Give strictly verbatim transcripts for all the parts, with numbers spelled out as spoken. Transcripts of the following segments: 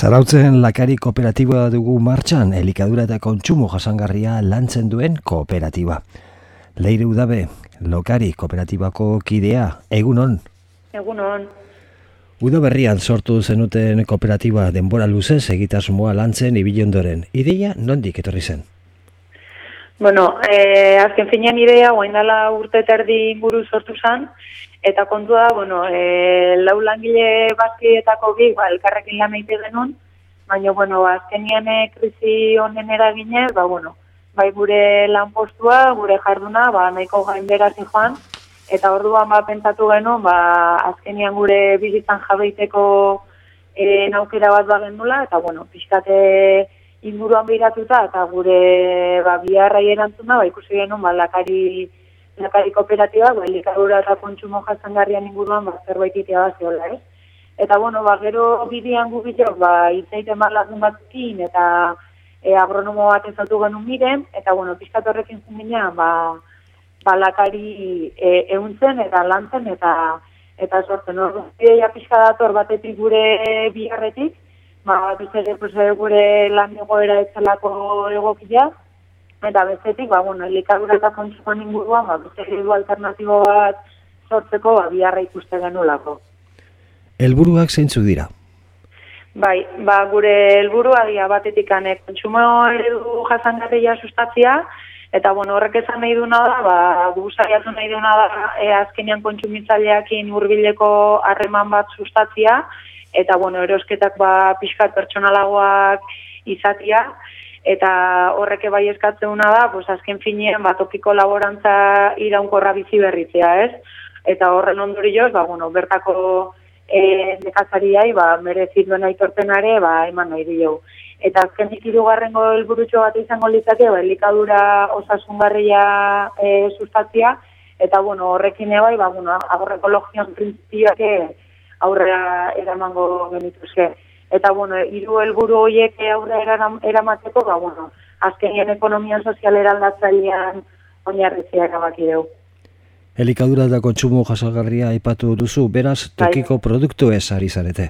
Zarautzen Lakari kooperatiboa dugu martxan, elikadura eta kontsumo jasangarria lantzen duen kooperatiba. Leire Udabe, Lakari kooperatibako kidea, egunon? Egunon. Udaberrian sortu zenuten kooperatiba denbora luzez egitasmoa lantzen ibili ondoren. Ideia nondik etorri zen? Bueno, eh, azken finean ideia, guain dela urte terdi inguru sortu zen, eta kontua da, bueno, e, lau langile bazkietako bi, ba, elkarrekin lan egite genuen, baina, bueno, azkenian krisi honen eraginez, ba, bueno, bai gure lanpostua, gure jarduna, ba, nahiko gainberazi joan, eta orduan ba, pentsatu genuen, ba, azkenian gure bizitzan jabeiteko e, naukera bat ba genula, eta, bueno, pixkate inguruan behiratuta, eta gure ba, biharrai erantzuna, ba, ikusi genuen, ba, lakari, Lakari kooperatiba, ba, elikadura eta kontsumo jasangarrian inguruan, ba, zerbait itea da zehola, ez? Eta, bueno, ba, gero bidean gubitzok, ba, itzaiten marlagun batzukin, eta e, agronomo bat ezautu genuen miren, eta, bueno, pixkat horrekin zindinean, ba, ba, lakari e, euntzen, eta lantzen, eta eta sortzen. Hor, ideia pixka dator batetik gure biharretik, ba, bizere, pues, gure lan egoera etzalako egokia, eta bestetik, ba, bueno, elikadura eta kontsumoan inguruan, ba, beste eredu alternatibo bat sortzeko, ba, biharra ikuste genulako. Helburuak zeintzuk dira? Bai, ba, gure helburua dira batetik ane kontsumo eredu jasangarria sustatzia, eta, bueno, horrek esan nahi duna da, ba, gu saiatu nahi duna da, e, azkenean kontsumitzaileekin hurbileko harreman bat sustatzia, eta, bueno, erosketak, ba, pixkat pertsonalagoak izatia, eta horreke bai eskatzena da, pues azken finean ba, tokiko laborantza iraunkorra bizi berritzea, ez? Eta horren ondorioz, ba, bueno, bertako e, nekazariai ba, merezit duen aitorpenare ba, eman nahi dio. Eta azkenik hirugarrengo helburutxo bat izango litzake, ba, elikadura osasungarria e, sustatzia, eta bueno, horrekin bai, ba, bueno, agroekologian printzipioak aurrera eramango genituzke. Eta, bueno, hiru helburu horiek aurrera eramateko, ba, bueno, azkenien ekonomian sozialera aldatzailean oinarritzea erabaki dugu. Elikadura eta kontsumo jasangarria aipatu duzu, beraz, tokiko bai. Produktu ez ari zarete?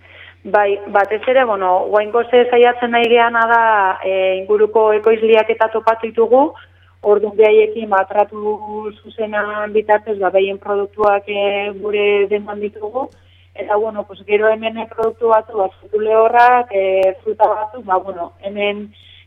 Bai, batez ere, bueno, guainko ze saiatzen nahi geana da e, inguruko ekoizliak eta topatu ditugu, orduan behaiekin batratu zuzenan bitartez, ba, behien produktuak e, gure dendan ditugu, eta, bueno, pues, gero hemen produktu batzu, bat, frutu lehorrak, e, fruta batzu, ba, bueno, hemen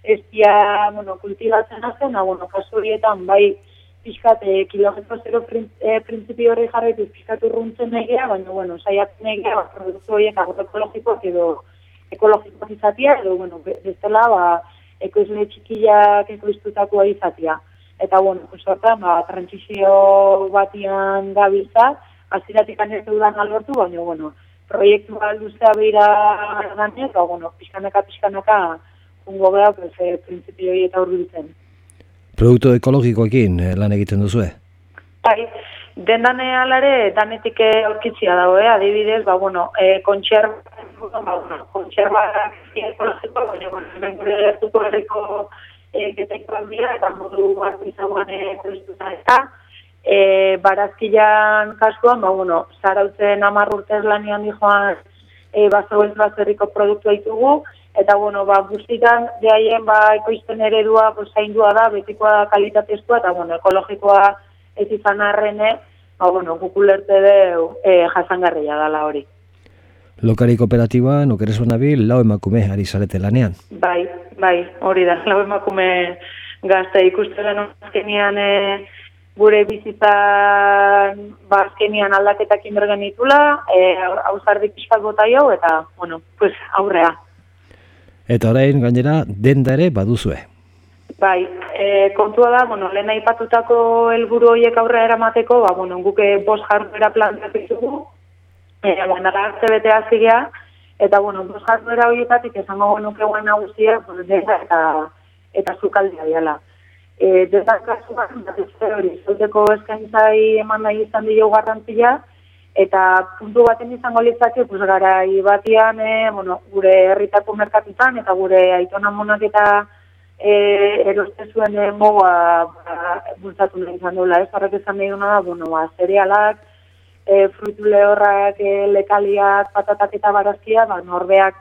estia, bueno, kultibatzen hazen, ba, bueno, kasu horietan, bai, pixkat, e, kilometro zero e, printzipio horri jarraituz pixkat urruntzen negea, baina, bueno, saiatzen negea, ba, produktu horiek agroekologikoak edo ekologikoak izatia, edo, bueno, bestela, ba, ekoizle txikiak ekoiztutakoa izatia. Eta, bueno, pues, hortan, ba, trantsizio batian gabiltza, aziratik anetu dudan albertu, baina, bueno, proiektua luzea behira ganez, ba, bueno, pixkanaka, pixkanaka, ungo beha, pues, eh, printzipio eta urbiltzen. Produktu ekologikoekin eh, lan egiten duzue? Bai, dendan alare, danetik aurkitzia dago, eh? Adibidez, ba, bueno, eh, kontxerba, ba, bueno, kontxerba ekologikoa, baina, bueno, hemen gure gertuko herriko eh, getekoak dira, eta modu bat izagoan ekoiztuta eta, E, barazkilan kasuan, ba, bueno, zarautzen hamar urtez lanian dijoan e, bazoez bazerriko produktua ditugu, eta, bueno, ba, guztitan, deaien, ba, ekoizten eredua, pues, zaindua da, betikoa da kalitatezkoa, eta, bueno, ekologikoa ez izan arrene, ba, bueno, gukulerte deu e, jasangarria dala hori. Lakari kooperatiba, nokerezu nabil, lau emakume ari zarete lanean? Bai, bai, hori da, lau emakume gazte ikusten azkenian, e, gure bizitzan ba, azkenian aldaketak inbergen ditula, e, hauzardik pixkat bota jau, eta, bueno, pues, aurrea. Eta orain gainera, denda ere baduzue? Bai, e, kontua da, bueno, lehen aipatutako helburu horiek aurrea eramateko, ba, bueno, guke bost jarduera planteatu ditugu, e, guandara hartze bete hazigea, eta, bueno, bost jarduera horietatik esango genuke guen nagusia, pues, denda eta, eta zukaldia diala. E, Detan kasuan, batez hori, zauteko eskaintzai eman nahi izan dio garrantzia, eta puntu baten izango litzake, pues, garai batian, e, bueno, gure herritako merkatutan, eta gure aitona monak eta e, eroste zuen e, moga ba, bultzatu nahi izan duela, ez? Horrek esan nahi duna da, bueno, ba, zerealak, e, fruitu lehorrak, e, lekaliak, patatak eta barazkia, ba, norbeak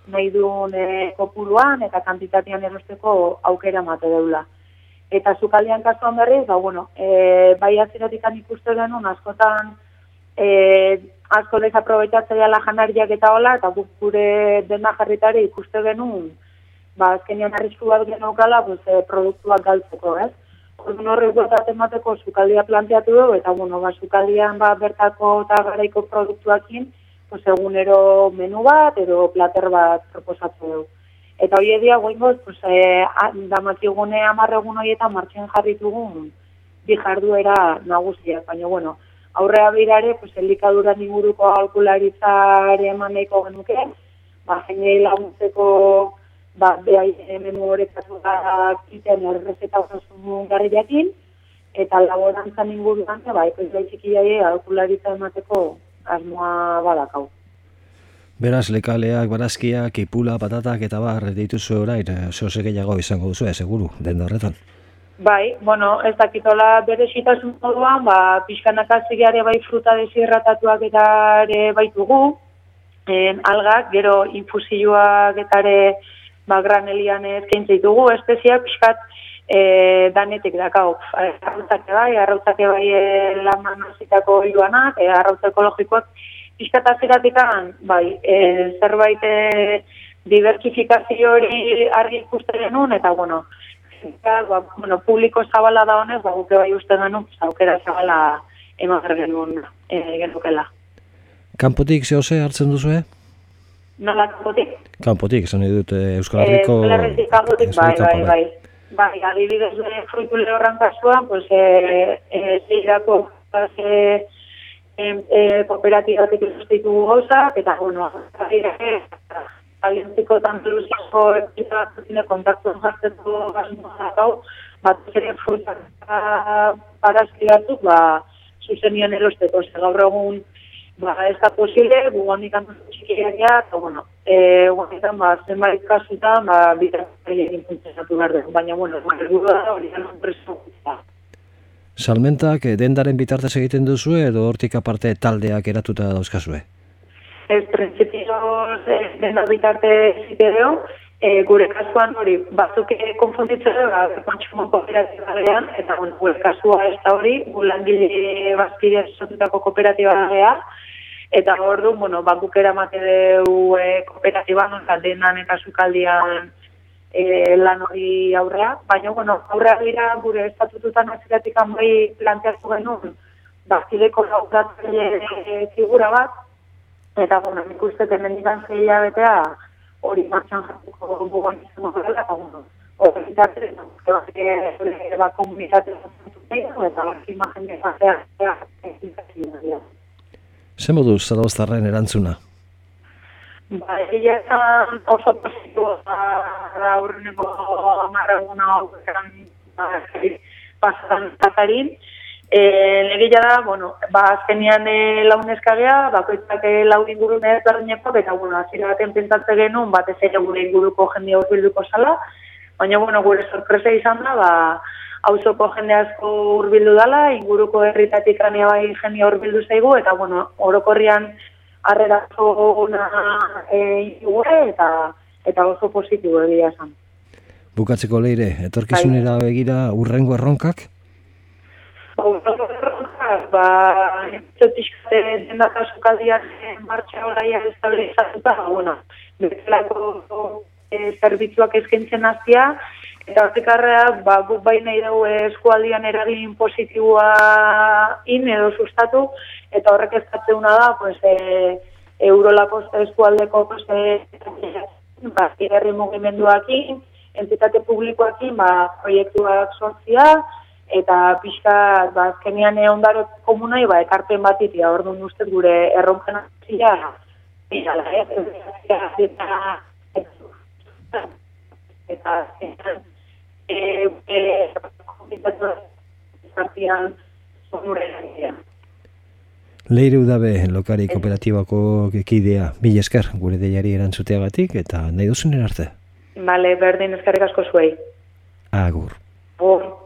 nahi duen e, kopuruan eta kantitatean erosteko aukera mate deula. Eta sukaldean kasuan berriz, ba, bueno, e, bai aziratik ikuste genuen, askotan e, asko desaprobetxatzea la janariak eta hola, eta guk gure dena jarritari ikuste genuen, ba, azkenean arrisku bat genaukala, pues, e, produktuak galtzeko, ez? Orduan horrek guetat emateko sukaldia planteatu dugu, eta, bueno, ba, sukaldian ba, bertako eta garaiko produktuakin, pues, egunero menu bat, edo plater bat proposatu dugu. Eta hori edia, goingoz, pues, e, damakigune amarregun horietan martxen jarritugun bi jarduera nagusiak, baina, bueno, aurrea birare, pues, elikaduran inguruko aholkularitzare eman nahiko genuke, ba, jenei laguntzeko, ba, behai menu horretatuak iten errezeta osasun garriakin, eta laborantzan inguruan, ba, ekoizlai txikiai aholkularitza emateko asmoa badakau. Beraz, lekaleak, barazkiak, ipula, patatak eta bar dituzu orain, zehose gehiago izango duzu, seguru, den horretan. Bai, bueno, ez dakitola bere xitasun moduan, ba, pixkanaka zigeare bai fruta desirratatuak eta ere baitugu, en, algak, gero infusioak eta ere ba, granelian eskaintza ditugu, espeziak pixkat e, danetik dakau. Arrautzake bai, arrautzake bai e, laman hasitako hiruanak, e, arrautza ekologikoak, pixkat aziratikan, bai, e, zerbait e, diversifikazio hori argi ikusten genuen, eta, bueno, ba, bueno, publiko zabala da honez, ba, guke bai uste genuen, aukera zabala eman genuen e, genukela. Kanpotik zehose hartzen duzu, eh? Nola kanpotik? Kanpotik, esan dut Euskal Herriko... Euskal Herritik kanpotik, bai, bai, bai. Bai, adibidez fruitu lehorran kasuan, pues, e, e, zeirako, e, E, e, kooperatibatik ikustitu gauzak, eta, bueno, alientziko tanteluziko epizatuzine kontaktuan jartzeko gasmoa gau, bat ere frutak parazki batzuk, ba, zuzenian erosteko, ze gaur egun, ba, ez da posible, gugonik antozu txikiaria, eta, bueno, e, gugonetan, ba, zenbait kasutan, ba, bitarri egin funtzionatu behar dugu, baina, bueno, helburu da hori da preso. Salmentak dendaren bitartez egiten duzu edo hortik aparte taldeak eratuta dauzkazue? Ez, printzipioz denda bitarte zitedeo, e, gure kasuan hori batzuk konfunditzen da, kontsumo kooperatibarean, eta bueno, gure kasua ez da hori, gure langile bazkide sortutako kooperatiba gea, eta hor du, bueno, bakuk eramate dugu e, kooperatiban, eta dendan eta sukaldian E, lan hori aurrea, baina, bueno, aurrea dira gure estatututan aziratik bai planteatu genuen, bazkideko lauratzaile figura bat, eta, bueno, nik uste temendikan zeia betea hori martxan jartuko bugon izango dela, eta, bueno, hori bitartez, hori bat komunitatea zentzuteiko, eta hori imagen dezatea zentzuteiko. Ze moduz, Zarauztarren erantzuna? Ba, egia esan oso positiboa da aurreneko amarraguna horretan pasatan zatarin. E, Legeia da, bueno, ba, azkenian e, launezkagea, bakoitzak e, lau ingurune ezberdineko, eta, bueno, azira baten pentsatze genuen, batez ere gure inguruko jende hurbilduko zala, baina, bueno, gure sorpresa izan da, ba, auzoko jende asko hurbildu dala, inguruko herritatik ania bai jende hurbildu zaigu, eta, bueno, orokorrian harrera oso e, eta, eta oso positibo egia esan. Bukatzeko Leire, etorkizunera begira urrengo erronkak? Ba, urrengo erronkak, ba, entzotizkate dendaka sukaldiak martxa horaia estabilizatuta, bueno, bezalako e, zerbitzuak eskaintzen hastia, eta hortikarreak, ba, guk bai nahi dugu eskualdian eragin positiboa in edo sustatu, eta horrek eskatzuna da, pues, e, Eurolako eskualdeko pues, e, ba, herri mugimenduakin, entitate publikoakin, ba, proiektuak sortzia, eta pixka, ba, azkenean ondaro komunai, ba, ekarpen bat itia, orduan uste gure erronkan azia, eta, eta, eta, eta, E, e, Leire Udabe, Lokari Kooperatibako kidea, mila esker gure deiari erantzuteagatik eta nahi duzunen arte. Bale, berdin eskerrik asko zuei. Agur. Agur.